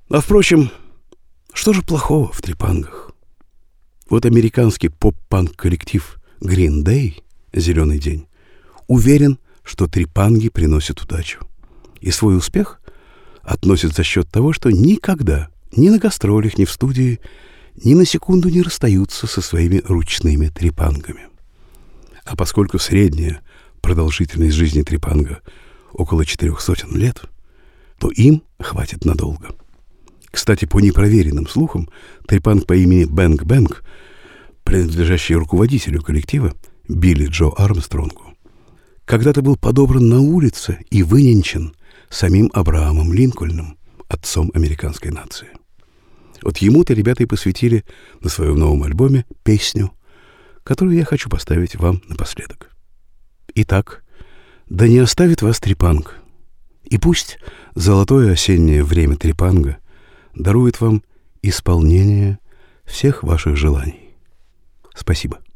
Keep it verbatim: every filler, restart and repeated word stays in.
А впрочем, что же плохого в трепангах? Вот американский поп-панк-коллектив Green Day, «Зеленый день», уверен, что трепанги приносят удачу. И свой успех относит за счет того, что никогда, ни на гастролях, ни в студии, ни на секунду не расстаются со своими ручными трепангами. А поскольку средняя продолжительность жизни трепанга около четырех сотен лет, то им хватит надолго. Кстати, по непроверенным слухам, трепанг по имени Бэнк Бэнк, принадлежащий руководителю коллектива Билли Джо Армстронгу, когда-то был подобран на улице и выненчен самим Абраамом Линкольном, отцом американской нации. Вот ему-то ребята и посвятили на своем новом альбоме песню, которую я хочу поставить вам напоследок. Итак, да не оставит вас трепанг, и пусть золотое осеннее время трепанга дарует вам исполнение всех ваших желаний. Спасибо.